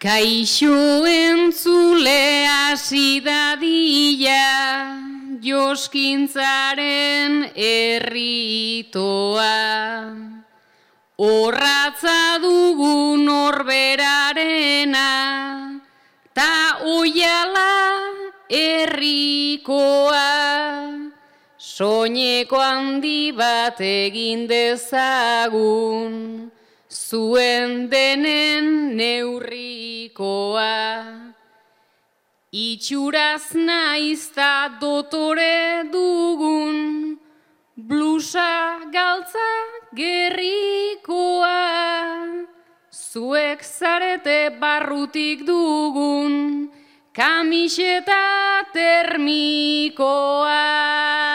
Kaixo entzule hasi dadila, Joskintzaren erritoa. Orratza dugu norberarena, ta oiala herrikoa. Soineko handi bat egin dezagun, zuen denen neurrikoa. Itxuraz naizta dotore dugun, blusa galtza gerrikoa. Zuek zarete barrutik dugun, kamiseta termikoa.